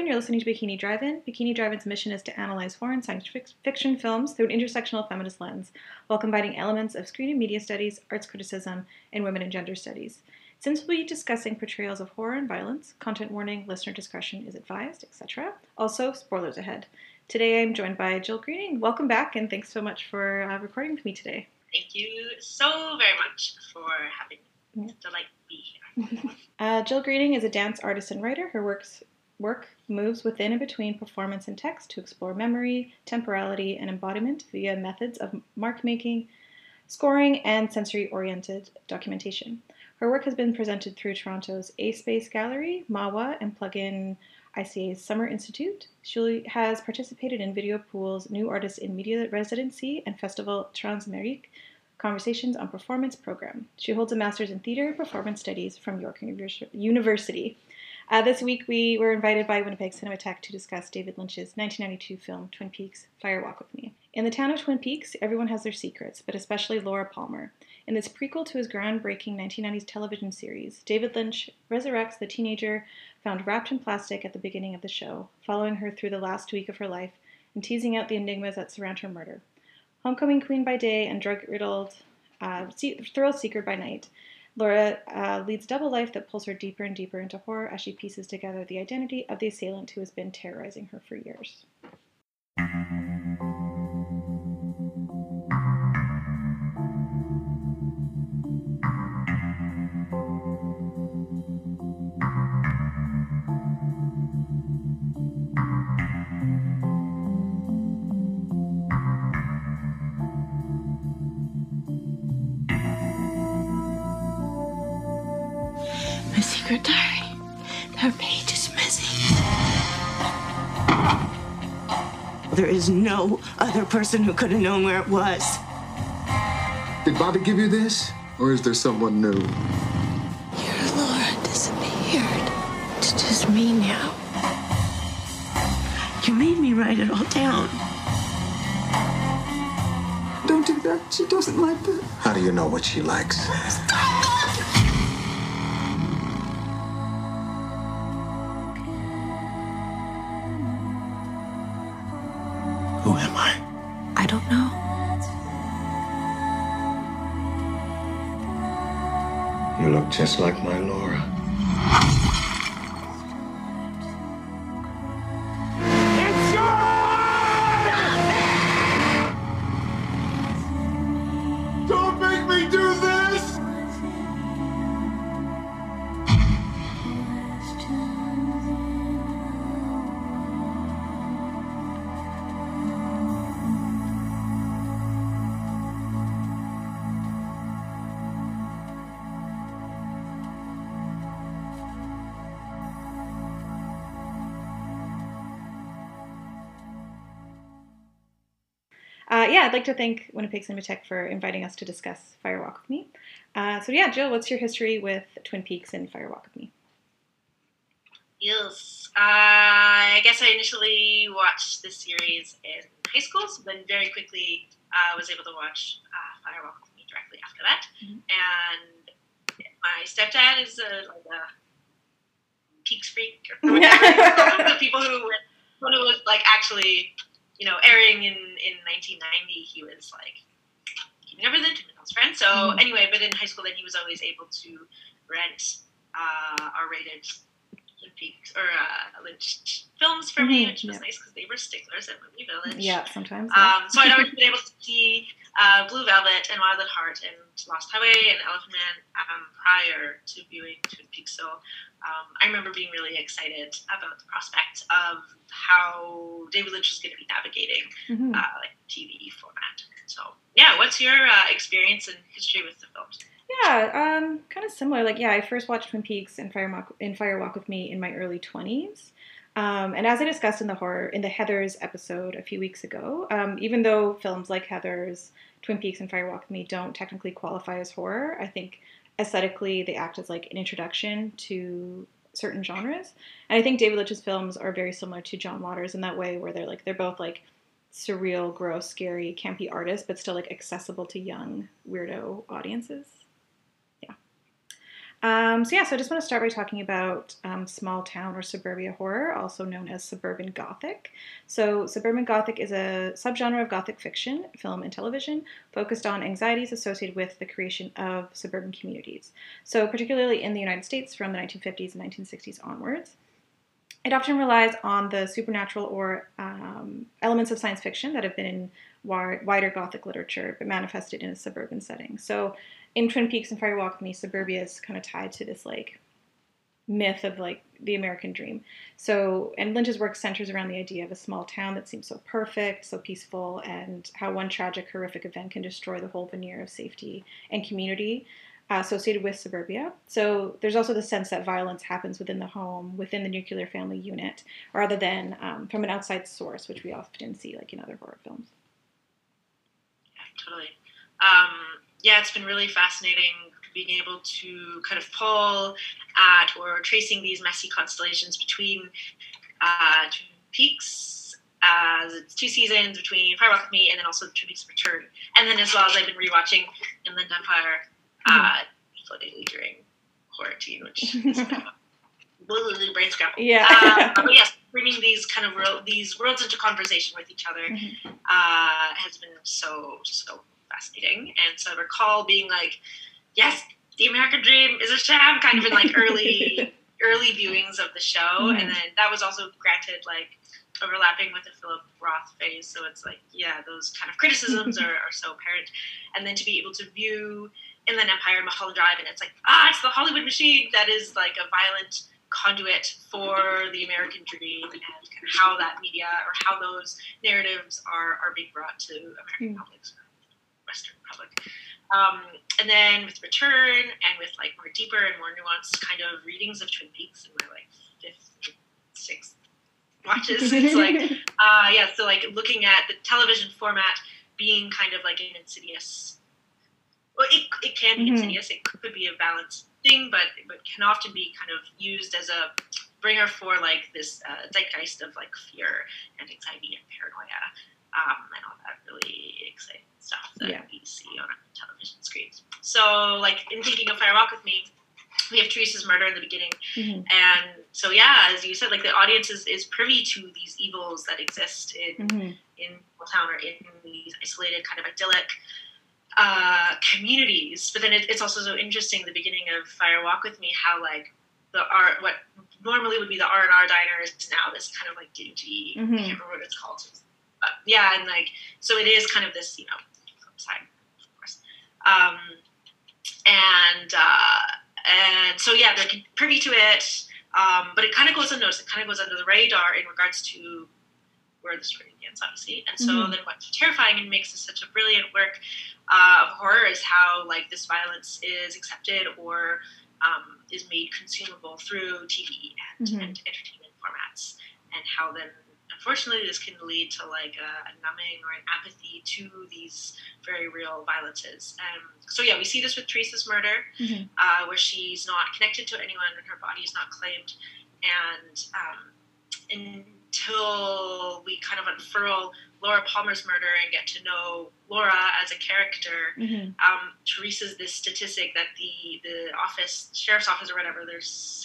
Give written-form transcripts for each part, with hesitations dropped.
You're listening to Bikini Drive-In. Bikini Drive-In's mission is to analyze foreign science fiction films through an intersectional feminist lens, while combining elements of screen and media studies, arts criticism, and women and gender studies. Since we'll be discussing portrayals of horror and violence, content warning, listener discretion is advised, etc. Also, spoilers ahead. Today I'm joined by Jill Greening. Welcome back, and thanks so much for recording with me today. Thank you so very much for having me. It's a delight to be here. Jill Greening is a dance artist and writer. Her work moves within and between performance and text to explore memory, temporality, and embodiment via methods of mark-making, scoring, and sensory-oriented documentation. Her work has been presented through Toronto's A-Space Gallery, MAWA, and Plug-in ICA's Summer Institute. She has participated in Video Pool's New Artists in Media Residency and Festival Transmerique Conversations on Performance program. She holds a master's in theater and performance studies from York University. This week we were invited by Winnipeg Cinematheque to discuss David Lynch's 1992 film Twin Peaks: Fire Walk with Me. In the town of Twin Peaks, everyone has their secrets, but especially Laura Palmer. In this prequel to his groundbreaking 1990s television series, David Lynch resurrects the teenager found wrapped in plastic at the beginning of the show, following her through the last week of her life and teasing out the enigmas that surround her murder. Homecoming queen by day and drug-riddled thrill seeker by night, Laura leads a double life that pulls her deeper and deeper into horror as she pieces together the identity of the assailant who has been terrorizing her for years. My secret diary. That page is missing. There is no other person who could have known where it was. Did Bobby give you this? Or is there someone new? Your Laura disappeared. It's just me now. You made me write it all down. Don't do that. She doesn't like that. How do you know what she likes? Who am I? I don't know. You look just like my Laura. It's yours! Don't make me do this! I'd like to thank Winnipeg Cinematheque for inviting us to discuss Fire Walk with Me. Jill, what's your history with Twin Peaks and Fire Walk with Me? Yes. I guess I initially watched this series in high school, so then very quickly was able to watch Fire Walk with Me directly after that. Mm-hmm. And my stepdad is a Peaks freak or whatever. The people who, when it was actually, airing in 1990, he was keeping up with it and his friends. So anyway, but in high school then he was always able to rent R-rated Twin Peaks or Lynch films for me, which was nice because they were sticklers at Movie Village. Yeah, sometimes. So I'd always been able to see Blue Velvet and Wild at Heart and Lost Highway and Elephant Man prior to viewing Twin Peaks. So I remember being really excited about the prospect of how David Lynch was going to be navigating TV format. So yeah, what's your experience and history with the films? Yeah, kind of similar. I first watched Twin Peaks and Fire Walk with Me in my early 20s. And as I discussed in the Heathers episode a few weeks ago, even though films like Heathers, Twin Peaks, and Fire Walk with Me don't technically qualify as horror, I think aesthetically they act as an introduction to certain genres. And I think David Lynch's films are very similar to John Waters in that way, where they're both surreal, gross, scary, campy artists, but still accessible to young weirdo audiences. Yeah. So I just want to start by talking about small town or suburbia horror, also known as suburban Gothic. So suburban Gothic is a subgenre of Gothic fiction, film, and television focused on anxieties associated with the creation of suburban communities. So particularly in the United States from the 1950s and 1960s onwards. It often relies on the supernatural or elements of science fiction that have been in wider Gothic literature, but manifested in a suburban setting. So in Twin Peaks and Fire Walk with Me, suburbia is kind of tied to this like myth of like the American dream. So, and Lynch's work centers around the idea of a small town that seems so perfect, so peaceful, and how one tragic, horrific event can destroy the whole veneer of safety and community associated with suburbia. So there's also the sense that violence happens within the home, within the nuclear family unit, rather than from an outside source, which we often see like in other horror films. Yeah, totally. It's been really fascinating being able to kind of pull at or tracing these messy constellations between Twin Peaks, as it's 2 seasons, between Fire Walk with Me, and then also Twin Peaks Return. And then as well as I've been rewatching Inland Empire floating during quarantine, which is kind of a brain scramble. Yeah. But yes, bringing these kind of these worlds into conversation with each other has been so fascinating. And so I recall being like, yes, the American dream is a sham, kind of in like early viewings of the show. And then that was also granted like overlapping with the Philip Roth phase. So it's like, yeah, those kind of criticisms are so apparent. And then to be able to view Inland Empire and Mulholland Drive, and it's like, it's the Hollywood machine that is like a violent conduit for the American dream, and kind of how that media or how those narratives are being brought to American publics, Western public. And then with Return and with like more deeper and more nuanced kind of readings of Twin Peaks in my like 5th, 6th watches, it's like, so like looking at the television format being kind of like an insidious, well, it can be insidious, it could be a balanced thing, but can often be kind of used as a bringer for like this zeitgeist of like fear and anxiety and paranoia, and all that really exciting stuff that we see on television screens. So like in thinking of Fire Walk with Me, we have Teresa's murder in the beginning, and so as you said, like the audience is privy to these evils that exist in town or in these isolated kind of idyllic communities. But then it's also so interesting, the beginning of Fire Walk with Me, how like what normally would be the R&R diner is now this kind of like dingy, I can't remember what it's called. And like, so it is kind of this, flip side, of course. And so they're privy to it, but it kind of goes unnoticed. It kind of goes under the radar in regards to where the story begins, obviously. And so then what's terrifying and makes this such a brilliant work of horror is how like this violence is accepted or is made consumable through TV and entertainment formats, and how then unfortunately this can lead to like a numbing or an apathy to these very real violences. We see this with Teresa's murder, where she's not connected to anyone and her body is not claimed, and until we kind of unfurl Laura Palmer's murder and get to know Laura as a character, Teresa's this statistic that the office, sheriff's office or whatever, they're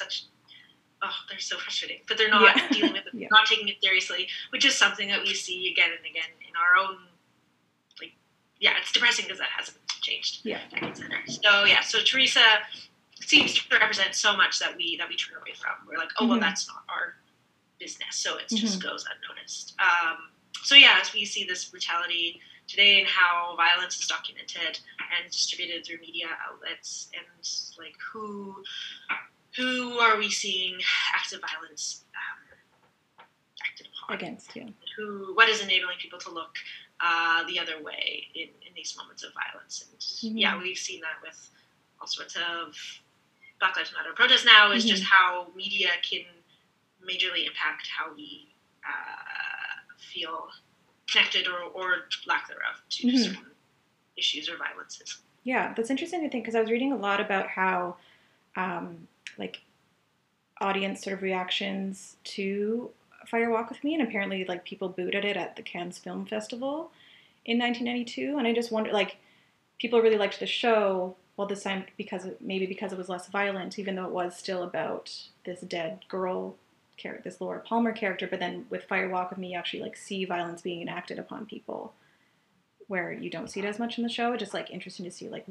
so frustrating, but they're not dealing with it, not taking it seriously, which is something that we see again and again in our own, like, it's depressing because that hasn't changed. So Teresa seems to represent so much that we turn away from. We're like, well, that's not our business, so it just goes unnoticed. As we see this brutality today and how violence is documented and distributed through media outlets, and like who are we seeing acts of violence acted upon against? What is enabling people to look the other way in these moments of violence? And we've seen that with all sorts of Black Lives Matter protests now, is just how media can majorly impact how we feel connected or lack thereof to certain issues or violences. Yeah, that's interesting to think, because I was reading a lot about how like audience sort of reactions to Fire Walk with Me, and apparently like people booed at it at the Cannes Film Festival in 1992, and I just wondered, like, people really liked the show, well, this time because it was less violent, even though it was still about this dead girl character, this Laura Palmer character. But then with Fire Walk with Me, you actually like see violence being enacted upon people, where you don't see it as much in the show. It's just like interesting to see like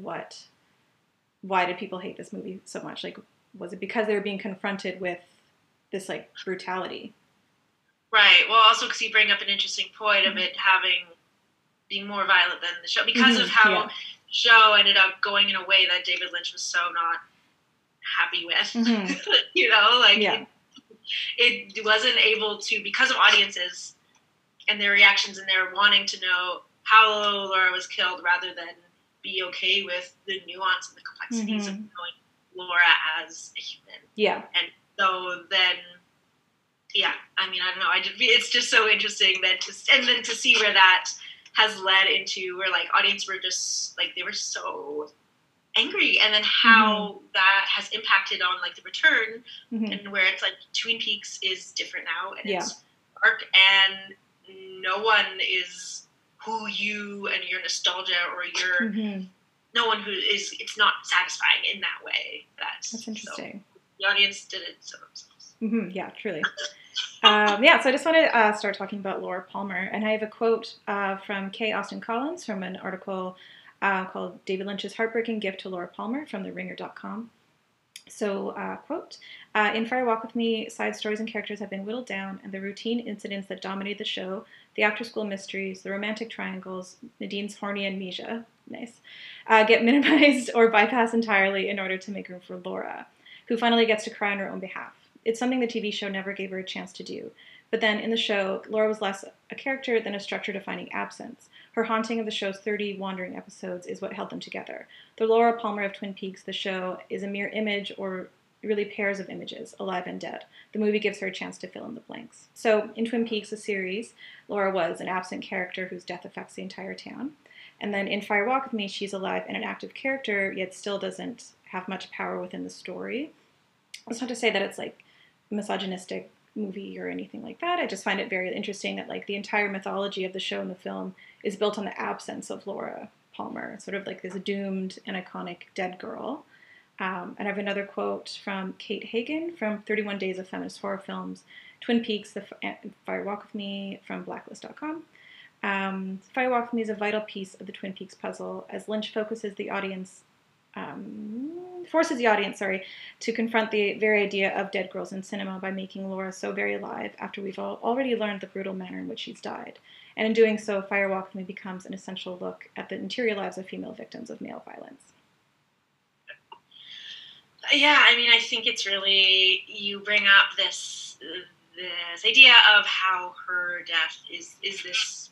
why did people hate this movie so much? Like, was it because they were being confronted with this like brutality? Right. Well, also because you bring up an interesting point of it being more violent than the show because of how the show ended up going in a way that David Lynch was so not happy with. You know, like it wasn't able to, because of audiences and their reactions and their wanting to know how Laura was killed rather than be okay with the nuance and the complexities of knowing Laura as a human. Yeah. And so then, I mean, I don't know. It's just so interesting then to see where that has led into where like audience were just like, they were so angry, and then how that has impacted on like the return and where it's like Twin Peaks is different now and it's dark and no one is who you and your nostalgia or your no one who is, it's not satisfying in that way. That's interesting. So the audience did it to themselves. Yeah, truly. So I just want to start talking about Laura Palmer, and I have a quote from K. Austin Collins from an article called David Lynch's Heartbreaking Gift to Laura Palmer from TheRinger.com. So, quote, in Fire Walk with Me, side stories and characters have been whittled down, and the routine incidents that dominate the show, the after-school mysteries, the romantic triangles, Nadine's horny amnesia, get minimized or bypassed entirely in order to make room for Laura, who finally gets to cry on her own behalf. It's something the TV show never gave her a chance to do. But then, in the show, Laura was less a character than a structure-defining absence. Her haunting of the show's 30 wandering episodes is what held them together. The Laura Palmer of Twin Peaks, the show, is a mere image, or really pairs of images, alive and dead. The movie gives her a chance to fill in the blanks. So, in Twin Peaks, the series, Laura was an absent character whose death affects the entire town. And then in Fire Walk with Me, she's alive and an active character, yet still doesn't have much power within the story. That's not to say that it's like misogynistic movie or anything like that. I just find it very interesting that like the entire mythology of the show and the film is built on the absence of Laura Palmer, sort of like this doomed and iconic dead girl. And I have another quote from Kate Hagen from 31 Days of Feminist Horror Films, Twin Peaks, the Fire Walk with Me from Blacklist.com. Fire Walk with Me is a vital piece of the Twin Peaks puzzle as Lynch forces the audience to confront the very idea of dead girls in cinema by making Laura so very alive after we've already learned the brutal manner in which she's died. And in doing so, Fire Walk with Me becomes an essential look at the interior lives of female victims of male violence. Yeah, I mean, I think it's really, you bring up this idea of how her death is this,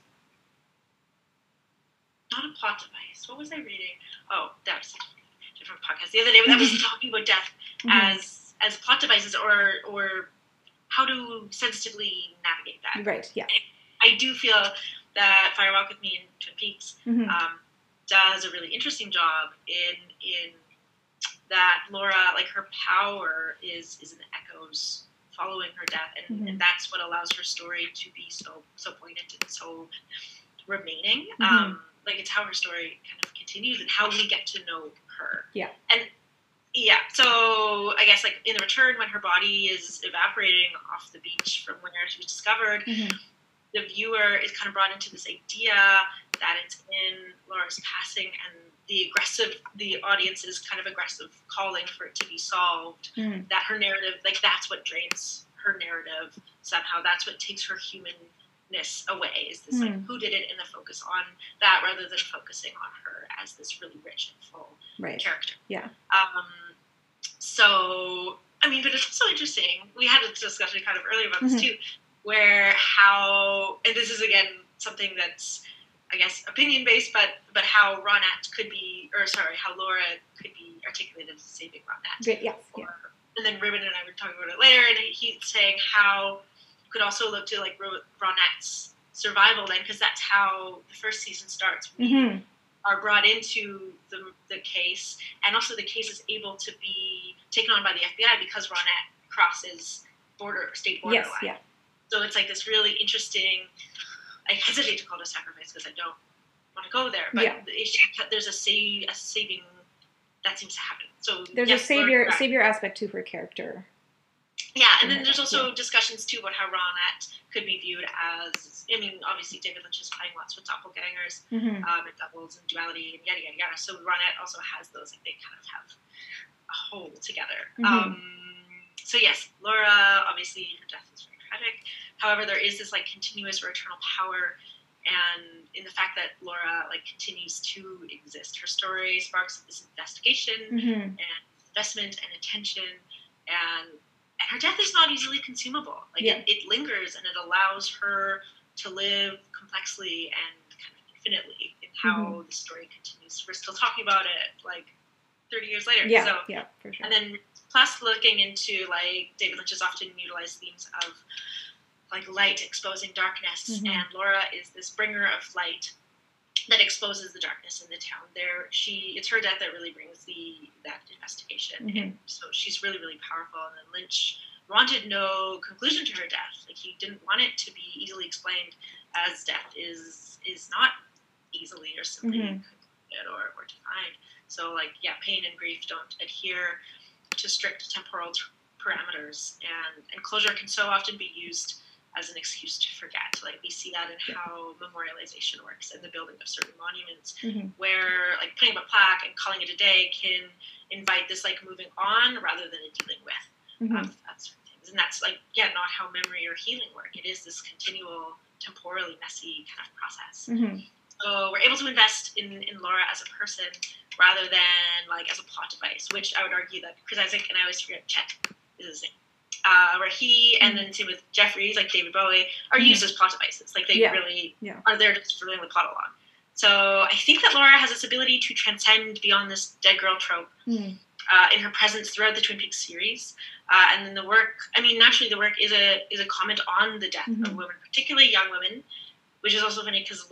not a plot device. What was I reading? Oh, that was a different podcast the other day that was talking about death as plot devices or how to sensitively navigate that. Right, yeah. I do feel that Fire Walk with Me and Twin Peaks does a really interesting job in that Laura, like her power is in the echoes following her death, and that's what allows her story to be so poignant and so remaining. Like it's how her story kind of continues and how we get to know her. Yeah. And yeah, so I guess like in the return when her body is evaporating off the beach from where she was discovered, the viewer is kind of brought into this idea that it's in Laura's passing and the audience's kind of aggressive calling for it to be solved, that her narrative, like that's what drains her narrative somehow. That's what takes her humanness away, is this like who did it, and the focus on that rather than focusing on her as this really rich and full character. Yeah. So, I mean, but it's also interesting. We had a discussion kind of earlier about this too, where how, and this is again something that's, I guess, opinion-based, but how Ronette could be, how Laura could be articulated as saving Ronette. Yes. And then Ruben and I were talking about it later, and he's saying how you could also look to like Ronette's survival then, because that's how the first season starts. We are brought into the case, and also the case is able to be taken on by the FBI because Ronette crosses state border line. Yeah. So it's like this really interesting, I hesitate to call it a sacrifice because I don't want to go there, but there's a saving that seems to happen. So there's a savior aspect to her character. Yeah, and then there's also discussions too about how Ronette could be viewed as, I mean, obviously David Lynch is playing lots with doppelgangers and doubles and duality and yada yada yada. So Ronette also has those, like they kind of have a whole together. So yes, Laura, obviously her death is very tragic. However, there is this like continuous or eternal power, and in the fact that Laura like continues to exist. Her story sparks this investigation and investment and attention, and her death is not easily consumable. Like it lingers, and it allows her to live complexly and kind of infinitely in how the story continues. We're still talking about it like 30 years later. Yeah, so, yeah, for sure. And then plus looking into like David Lynch has often utilized themes of like light exposing darkness, and Laura is this bringer of light that exposes the darkness in the town. It's her death that really brings that investigation in. So she's really, really powerful. And then Lynch wanted no conclusion to her death. Like he didn't want it to be easily explained, as death is not easily or simply concluded or defined. So like pain and grief don't adhere to strict temporal parameters, and closure can so often be used as an excuse to forget. Like we see that in how memorialization works and the building of certain monuments, where like putting up a plaque and calling it a day can invite this like moving on rather than a dealing with of certain things. And that's like not how memory or healing work. It is this continual, temporally messy kind of process. So we're able to invest in Laura as a person rather than like as a plot device, which I would argue that Chris Isaak, and I always forget Chet is his name. Where he and then same with Jeffries, like David Bowie, are used as plot devices. Like they really are there just to bring the plot along. So I think that Laura has this ability to transcend beyond this dead girl trope in her presence throughout the Twin Peaks series. And then the work, I mean, naturally the work is a comment on the death of women, particularly young women, which is also funny because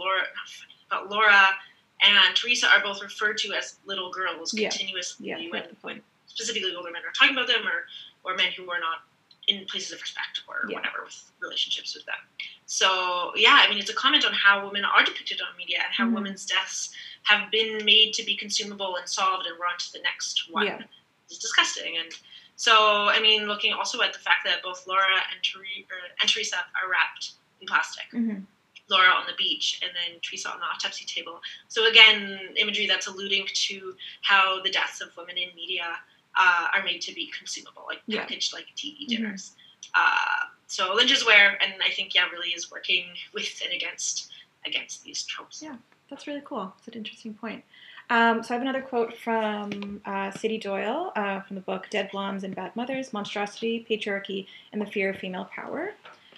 Laura and Teresa are both referred to as little girls continuously when specifically older men are talking about them, or men who are not in places of respect or whatever with relationships with them. So I mean, it's a comment on how women are depicted on media and how women's deaths have been made to be consumable and solved, and we're on to the next one. It's disgusting. And so, I mean, looking also at the fact that both Laura and Teresa are wrapped in plastic. Laura on the beach and then Teresa on the autopsy table. So again, imagery that's alluding to how the deaths of women in media are made to be consumable, like packaged like TV dinners. So Lynch is aware, and I think really is working with and against these tropes. Yeah, that's really cool. It's an interesting point. So I have another quote from Sadie Doyle from the book Dead Blondes and Bad Mothers, Monstrosity, Patriarchy, and the Fear of Female Power.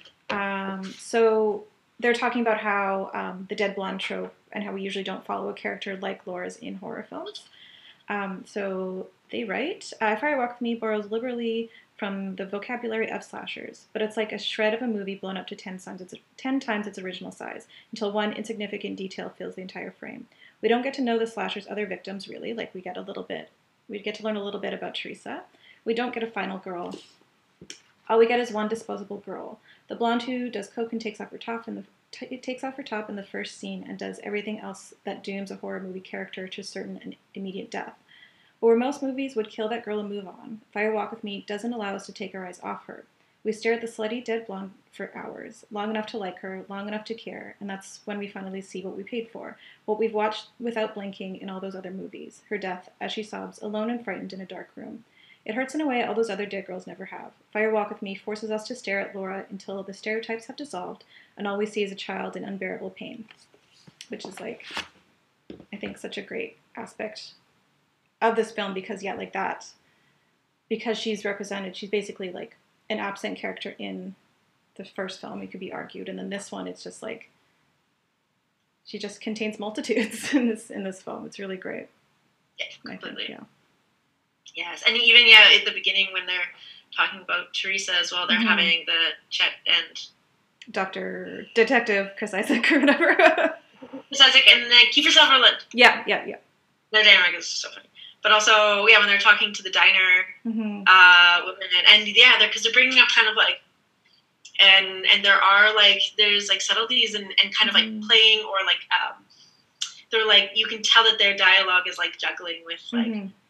So they're talking about how the dead blonde trope and how we usually don't follow a character like Laura's in horror films. So they write, Fire Walk With Me borrows liberally from the vocabulary of slashers, but it's like a shred of a movie blown up to 10 times its original size, until one insignificant detail fills the entire frame. We don't get to know the slasher's other victims, really, like we get to learn a little bit about Teresa. We don't get a final girl. All we get is one disposable girl. The blonde who does coke and takes off her top in the first scene and does everything else that dooms a horror movie character to certain and immediate death. But where most movies would kill that girl and move on, Fire Walk With Me doesn't allow us to take our eyes off her. We stare at the slutty dead blonde for hours, long enough to like her, long enough to care, and that's when we finally see what we paid for, what we've watched without blinking in all those other movies, her death as she sobs, alone and frightened in a dark room. It hurts in a way all those other dead girls never have. Fire Walk With Me forces us to stare at Laura until the stereotypes have dissolved, and all we see is a child in unbearable pain. Which is, like, I think such a great aspect of this film, because, like that, because she's represented, she's basically, like, an absent character in the first film, it could be argued, and then this one, it's just, like, she just contains multitudes in this film. It's really great. Yeah, completely. I think, Yes, and even, at the beginning when they're talking about Teresa as well, they're having the Chet and Dr. Detective Chris Isaak or whatever. Chris Isaak and Kiefer Sutherland. Yeah. Their dynamic is so funny. But also, when they're talking to the diner women, and because they're bringing up kind of like, and there are like, there's like subtleties and kind of like playing or like, they're like, you can tell that their dialogue is like juggling with like,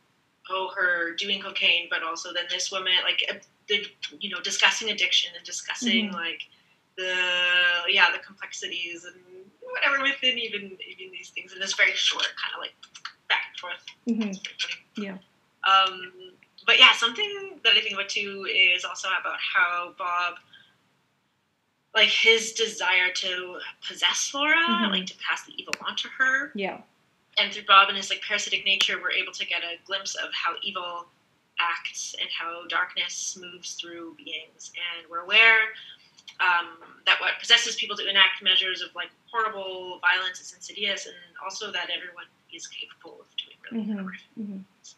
her doing cocaine, but also then this woman, like, discussing addiction and discussing like the complexities and whatever within even these things in this very short kind of like back and forth. Yeah. But yeah, something that I think about too is also about how Bob, like his desire to possess Laura, like to pass the evil on to her. Yeah. And through Bob and his like parasitic nature, we're able to get a glimpse of how evil acts and how darkness moves through beings. And we're aware that what possesses people to enact measures of like horrible violence is insidious, and also that everyone is capable of doing really horrific things.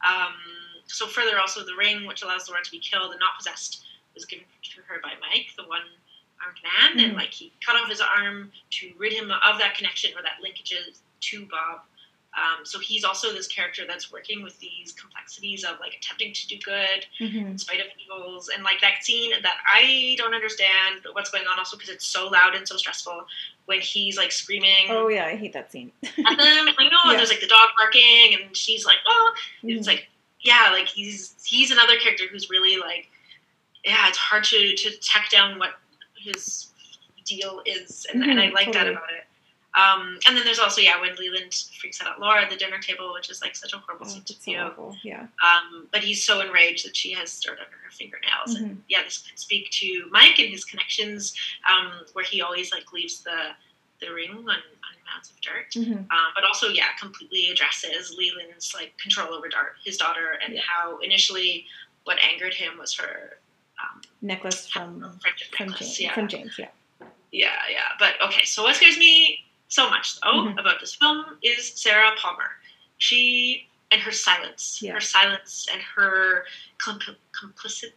So further, also the ring, which allows Laura to be killed and not possessed, was given to her by Mike, the one-armed man, and like he cut off his arm to rid him of that connection or that linkages to Bob. So he's also this character that's working with these complexities of like attempting to do good in spite of evils, and like that scene that I don't understand what's going on also because it's so loud and so stressful when he's like screaming. Oh yeah, I hate that scene. At them, and there's like the dog barking, and she's like, oh, it's like like he's another character who's really like, it's hard to track down what his deal is, and I like that about it. And then there's also, when Leland freaks out at Laura at the dinner table, which is like such a horrible scene to view. Awful. Yeah. But he's so enraged that she has dirt under her fingernails. And this could speak to Mike and his connections, where he always like leaves the ring on mounds of dirt. But also, completely addresses Leland's like control over his daughter, and how initially what angered him was her necklace from James. Yeah. But okay, so what scares me so much, though, about this film is Sarah Palmer. She and her silence. Her silence and her complacency.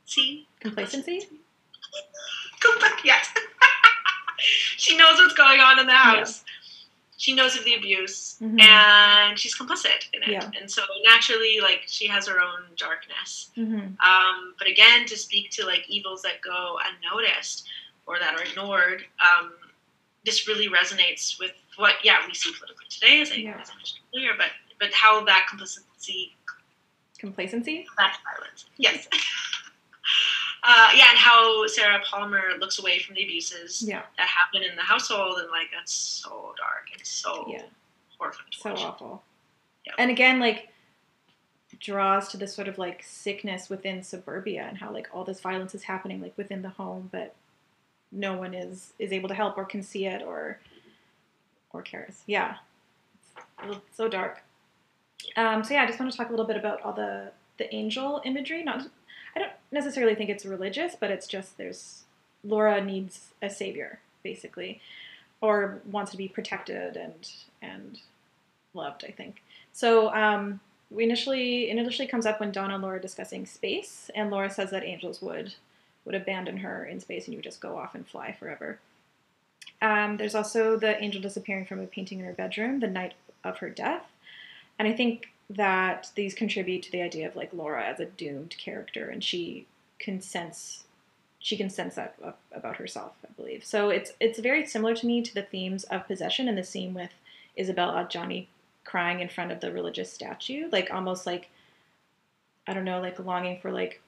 Yes. She knows what's going on in the house. She knows of the abuse, and she's complicit in it. Yeah. And so naturally, like, she has her own darkness. But again, to speak to, like, evils that go unnoticed or that are ignored, this really resonates with what, we see politically today, as I mentioned earlier, but how that complacency? That's violence. Yes. And how Sarah Palmer looks away from the abuses that happen in the household, and, like, that's so dark and so horrifying. So awful. Yeah. And again, like, draws to this sort of, like, sickness within suburbia, and how, like, all this violence is happening, like, within the home, but no one is able to help or can see it or cares. Yeah. It's so dark. I just want to talk a little bit about all the angel imagery. I don't necessarily think it's religious, but it's just Laura needs a savior, basically, or wants to be protected and loved, I think. So it initially comes up when Donna and Laura are discussing space, and Laura says that angels would abandon her in space and you would just go off and fly forever. There's also the angel disappearing from a painting in her bedroom the night of her death. And I think that these contribute to the idea of like Laura as a doomed character, and she can sense that about herself, I believe. So it's very similar to me to the themes of possession in the scene with Isabel Adjani crying in front of the religious statue, like almost like, I don't know, like longing for like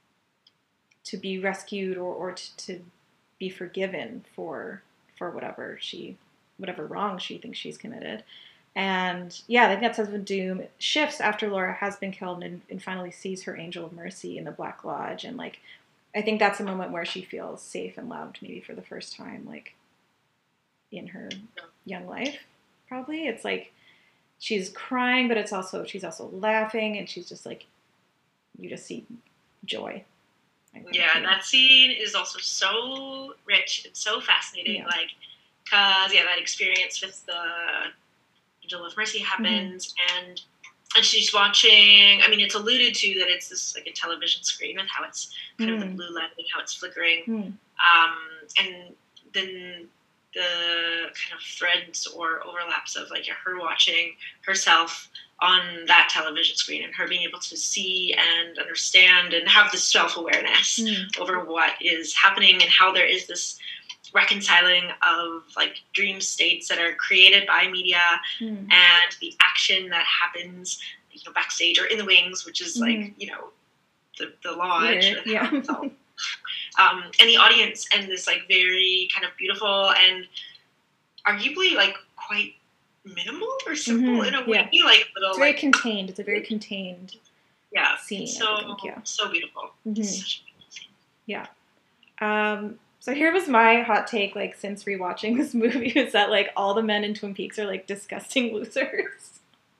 to be rescued or to be forgiven for whatever wrong she thinks she's committed. And I think that sense of doom shifts after Laura has been killed and finally sees her angel of mercy in the Black Lodge. And like, I think that's a moment where she feels safe and loved, maybe for the first time, like in her young life, probably. It's like she's crying, but she's also laughing, and she's just like, you just see joy. That scene is also so rich and so fascinating, like, because, that experience with the Angel of Mercy happens, and she's watching, I mean, it's alluded to that it's this, like, a television screen with how it's kind of the blue light and how it's flickering, and then the kind of threads or overlaps of, like, her watching herself on that television screen and her being able to see and understand and have this self-awareness over what is happening, and how there is this reconciling of like dream states that are created by media and the action that happens backstage or in the wings, which is like the lodge. Yeah. And the audience, and this like very kind of beautiful and arguably like quite minimal or simple in a way, like little. It's very like, contained. It's a very contained. Scene. So so beautiful. Mm-hmm. Such a beautiful scene. Yeah. So here was my hot take, like, since rewatching this movie, is that, like, all the men in Twin Peaks are, like, disgusting losers.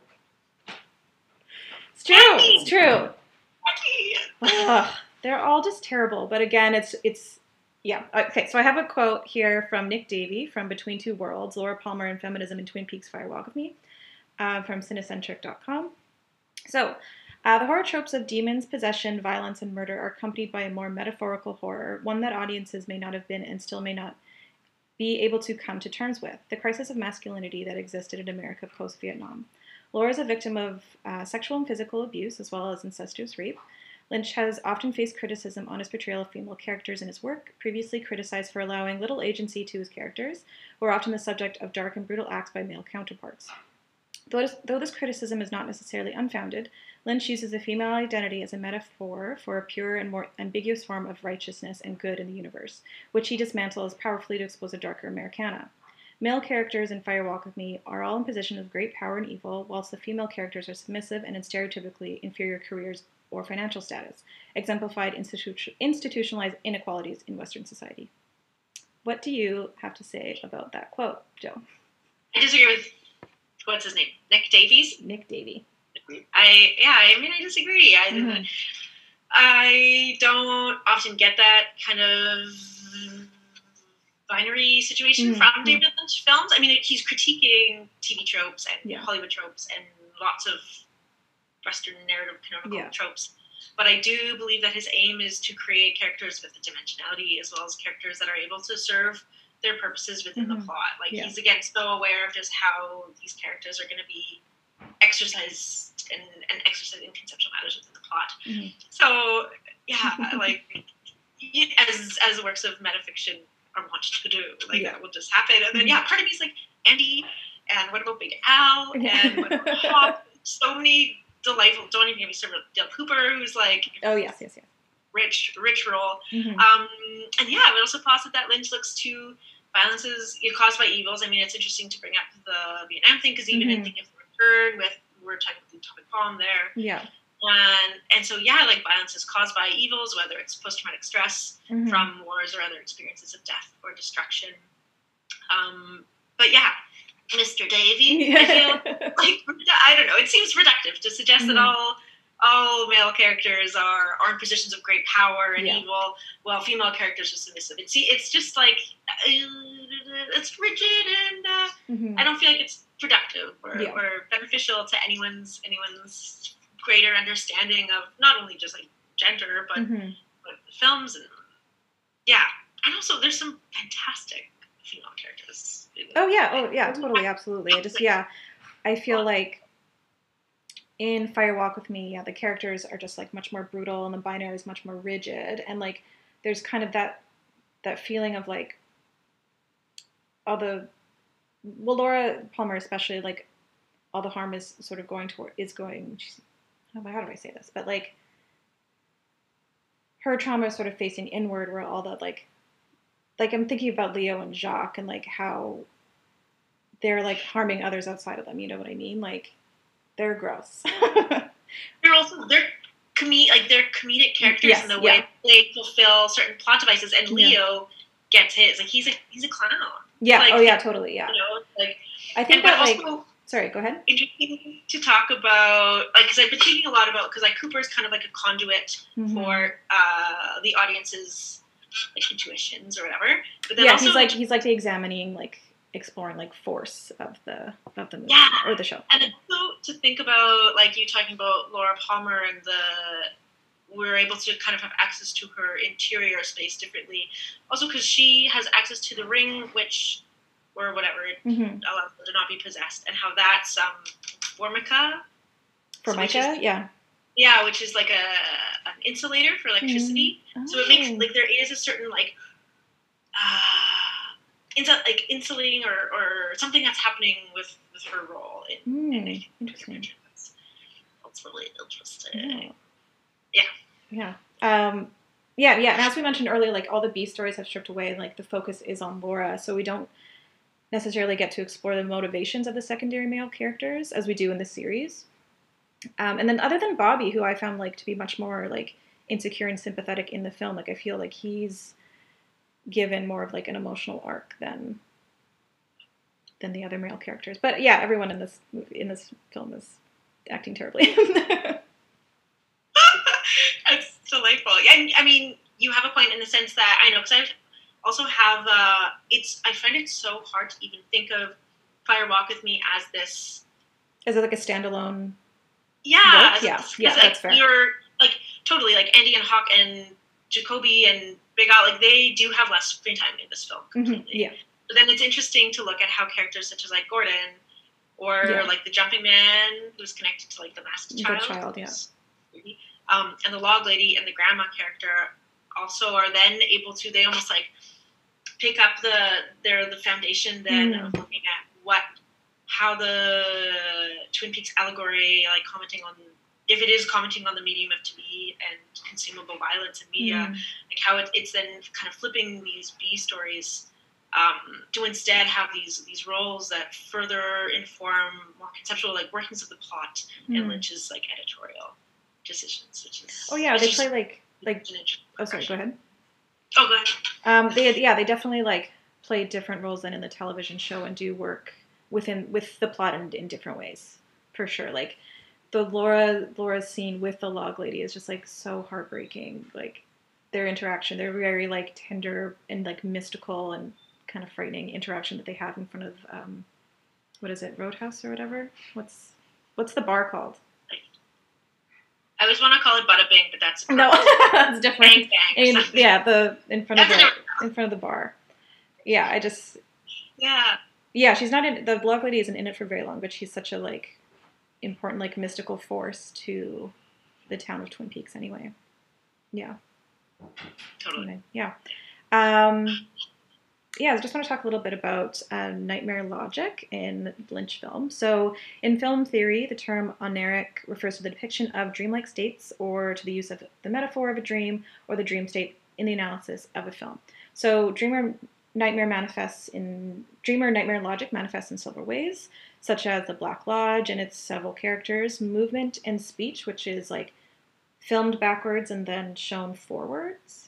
It's true. It's true. Ugh, they're all just terrible. But again, it's yeah. Okay, so I have a quote here from Nick Davey from Between Two Worlds, Laura Palmer and Feminism in Twin Peaks Fire Walk with Me, from cinecentric.com. So, the horror tropes of demons, possession, violence, and murder are accompanied by a more metaphorical horror, one that audiences may not have been and still may not be able to come to terms with. The crisis of masculinity that existed in America post-Vietnam. Laura is a victim of sexual and physical abuse, as well as incestuous rape. Lynch has often faced criticism on his portrayal of female characters in his work, previously criticized for allowing little agency to his characters, who are often the subject of dark and brutal acts by male counterparts. Though this criticism is not necessarily unfounded, Lynch uses the female identity as a metaphor for a pure and more ambiguous form of righteousness and good in the universe, which he dismantles powerfully to expose a darker Americana. Male characters in Fire Walk with Me are all in positions of great power and evil, whilst the female characters are submissive and in stereotypically inferior careers or financial status, exemplified institutionalized inequalities in Western society. What do you have to say about that quote, Joe? I disagree with, what's his name? Nick Davies? Nick Davey. I disagree. I don't often get that kind of binary situation from David Lynch films. I mean, he's critiquing TV tropes and Hollywood tropes and lots of Western narrative canonical tropes. But I do believe that his aim is to create characters with a dimensionality as well as characters that are able to serve their purposes within the plot. Like, he's, again, so aware of just how these characters are going to be exercised and exercising conceptual matters within the plot. So, like, as works of metafiction are wont to do, like, that will just happen. And then, part of me is like, Andy, and what about Big Al, and what about Hop? So many delightful, don't even get me started with Dale Cooper, who's like, rich role. And I would also posit that Lynch looks to violences caused by evils. I mean, it's interesting to bring up the Vietnam thing, because even in Thinking of the Return, we're talking about the atomic bomb there. And so, like, violence is caused by evils, whether it's post-traumatic stress from wars or other experiences of death or destruction. But Mr. Davey, I feel like, I don't know, it seems reductive to suggest that all male characters are in positions of great power and evil, while female characters are submissive. It's just like, it's rigid, and I don't feel like it's productive or beneficial to anyone's greater understanding of not only just like gender, but films and and also there's some fantastic female characters. Totally, absolutely. I feel like in Fire Walk with Me, the characters are just like much more brutal, and the binary is much more rigid, and like there's kind of that feeling of like Laura Palmer especially, like all the harm is sort of going, how do I say this? But like her trauma is sort of facing inward, where all the like I'm thinking about Leo and Jacques and like how they're like harming others outside of them. You know what I mean? Like they're gross. they're comedic characters in the way they fulfill certain plot devices. And Leo gets his. Like he's a clown. Yeah. Like, Totally. Yeah. You know, like I think that also, like. Sorry, go ahead. Interesting to talk about, like, because I've been thinking a lot about, because like Cooper's kind of like a conduit for the audience's like intuitions or whatever. But then also, he's like the examining, like exploring like force of the movie or the show. And also to think about, like, you talking about Laura Palmer and we're able to kind of have access to her interior space differently. Also because she has access to the ring, which, or whatever, allows her to not be possessed, and how that's Formica. Formica, Yeah, which is like an insulator for electricity. So it makes, like, there is a certain, like, insulating or something that's happening with her role in interesting. It's really interesting. Yeah. Yeah. And as we mentioned earlier, like all the B stories have stripped away, and like the focus is on Laura, so we don't necessarily get to explore the motivations of the secondary male characters as we do in the series. And then other than Bobby, who I found like to be much more like insecure and sympathetic in the film, like I feel like he's given more of like an emotional arc than the other male characters. But yeah, everyone in this film is acting terribly. That's delightful. Yeah, I mean, you have a point in the sense that I know, because I also have I find it so hard to even think of Fire Walk with Me as this. Is it like a standalone? Yeah, yeah, like, that's fair. You're like totally like Andy and Hawk and Jacoby and Big Al, like they do have less screen time in this film completely. Mm-hmm, yeah. But then it's interesting to look at how characters such as like Gordon or like the Jumping Man, who's connected to like the Masked Child. The child, yeah. And the Log Lady and the Grandma character also are then able to, they almost like pick up the foundation then of looking at how the Twin Peaks allegory, like commenting on, if it is commenting on the medium of TV and consumable violence in media, like how it's then kind of flipping these B stories to instead have these roles that further inform more conceptual like workings of the plot and Lynch's like editorial decisions, which is they play like oh sorry, go ahead. Oh, go ahead. They definitely like play different roles than in the television show and do work with the plot in different ways, for sure. Like the Laura's scene with the Log Lady is just like so heartbreaking. Like their interaction, they're very like tender and like mystical and kind of frightening interaction that they have in front of what is it, Roadhouse or whatever? What's the bar called? I always want to call it Bada Bing, but that's that's different. Bang Bang. In front of the bar. Yeah, I just she's not in, the Log Lady isn't in it for very long, but she's such a like important like mystical force to the town of Twin Peaks anyway. Yeah. Totally. Yeah. I just want to talk a little bit about nightmare logic in Lynch film. So in film theory, the term oniric refers to the depiction of dreamlike states or to the use of the metaphor of a dream or the dream state in the analysis of a film. So dreamer nightmare logic manifests in several ways, such as the Black Lodge and its several characters, movement and speech, which is like filmed backwards and then shown forwards.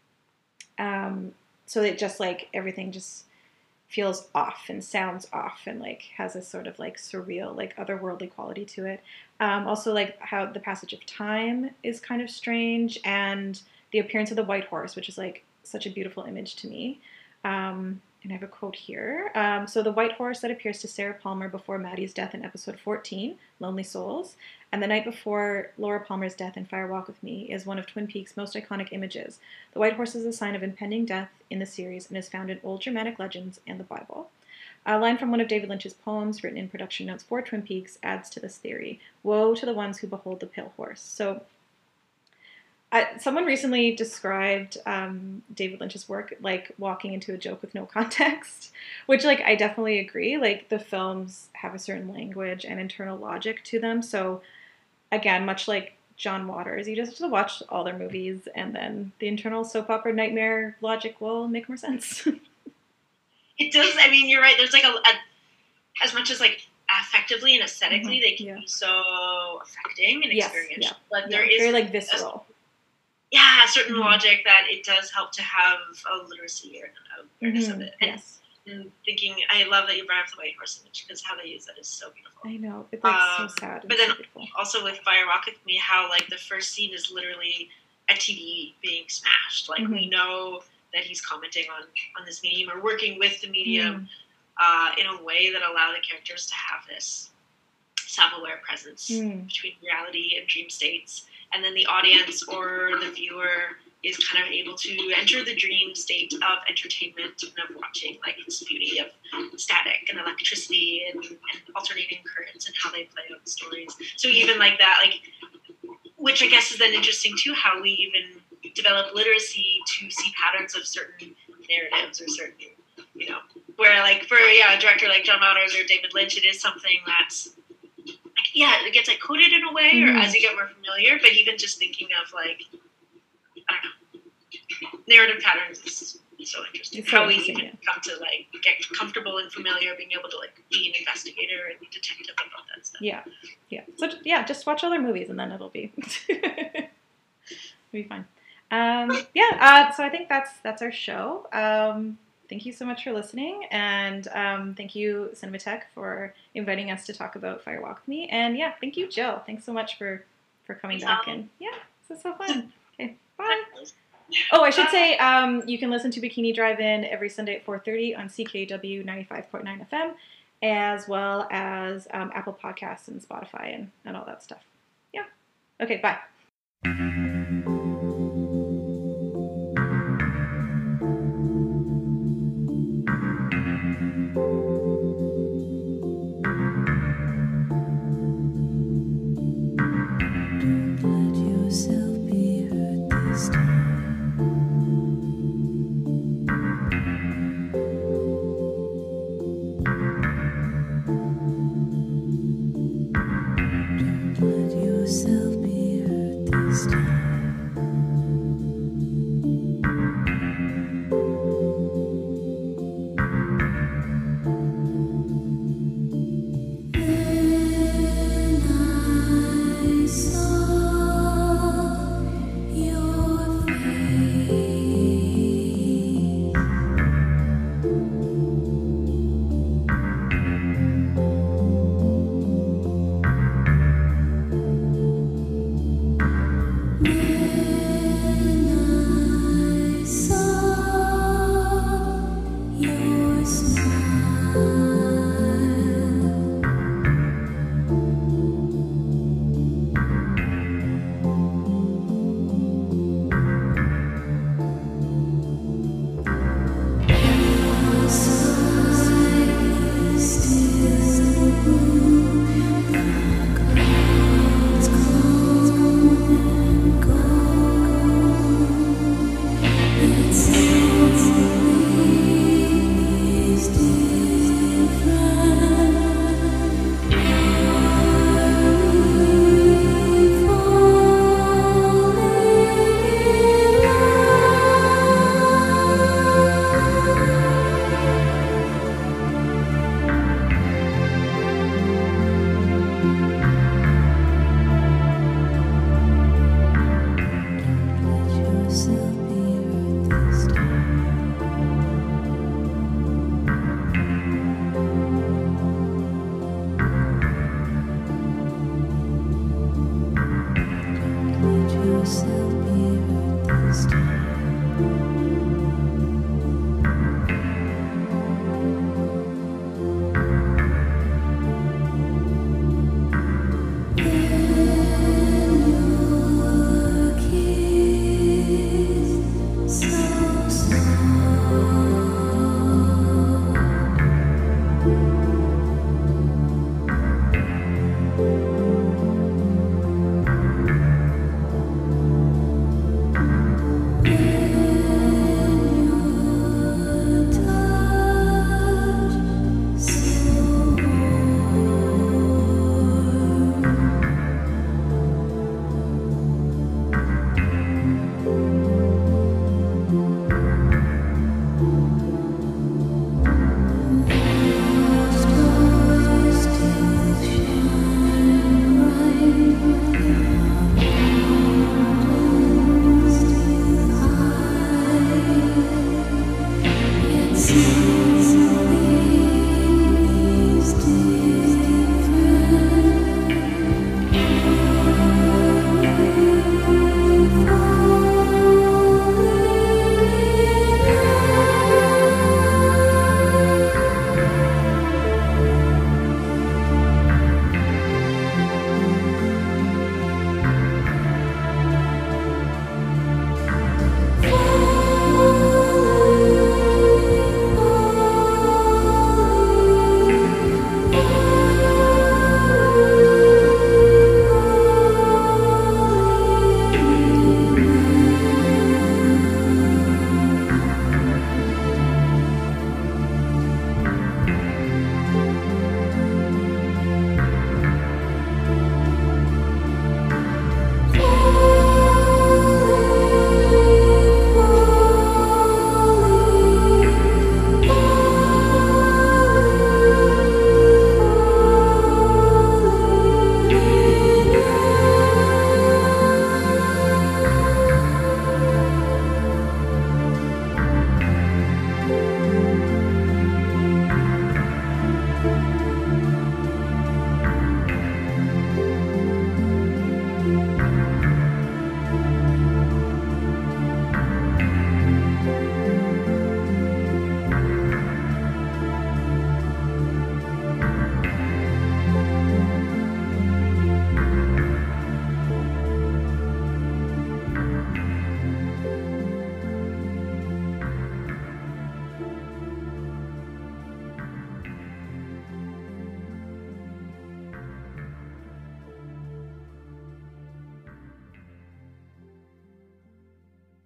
So it just like everything just feels off and sounds off and like has a sort of like surreal, like otherworldly quality to it. Also like how the passage of time is kind of strange, and the appearance of the white horse, which is like such a beautiful image to me. And I have a quote here. So the white horse that appears to Sarah Palmer before Maddie's death in episode 14, Lonely Souls, and the night before Laura Palmer's death in Fire Walk with Me is one of Twin Peaks' most iconic images. The white horse is a sign of impending death in the series and is found in old Germanic legends and the Bible. A line from one of David Lynch's poems written in production notes for Twin Peaks adds to this theory. Woe to the ones who behold the pale horse. So someone recently described David Lynch's work like walking into a joke with no context, which like I definitely agree. Like the films have a certain language and internal logic to them. So again, much like John Waters, you just have to watch all their movies and then the internal soap opera nightmare logic will make more sense. It does. I mean, you're right. There's like a as much as like affectively and aesthetically, they can be so affecting and experiential. But there is very like visceral. A certain logic that it does help to have a literacy or an awareness of it. And thinking, I love that you brought up the white horse image because how they use that is so beautiful. I know, it's like so sad. But then so also with Fire Walk with Me, how like the first scene is literally a TV being smashed. Like we know that he's commenting on this medium or working with the medium in a way that allow the characters to have this self-aware presence between reality and dream states. And then the audience or the viewer is kind of able to enter the dream state of entertainment and of watching like its beauty of static and electricity and alternating currents and how they play out the stories. So even like that, like, which I guess is then interesting too, how we even develop literacy to see patterns of certain narratives or certain, you know, where like for a director like John Waters or David Lynch, it is something that's like it gets like coded in a way, or as you get more familiar. But even just thinking of like, I don't know, narrative patterns is so interesting. It's so How we interesting, even come to like get comfortable and familiar, being able to like be an investigator and detective about that stuff. Yeah. So just watch other movies and then it'll be it'll be fine. So I think that's our show. Thank you so much for listening, and thank you Cinematech for inviting us to talk about Fire Walk with Me. And thank you Jill. Thanks so much for coming back. And this was so fun. Okay, bye. Oh, I should say you can listen to Bikini Drive-In every Sunday at 4:30 on CKW 95.9 FM, as well as Apple Podcasts and Spotify and all that stuff. Yeah. Okay, bye. Let yourself be hurt this time.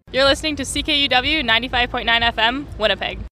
You're listening to CKUW 95.9 FM, Winnipeg.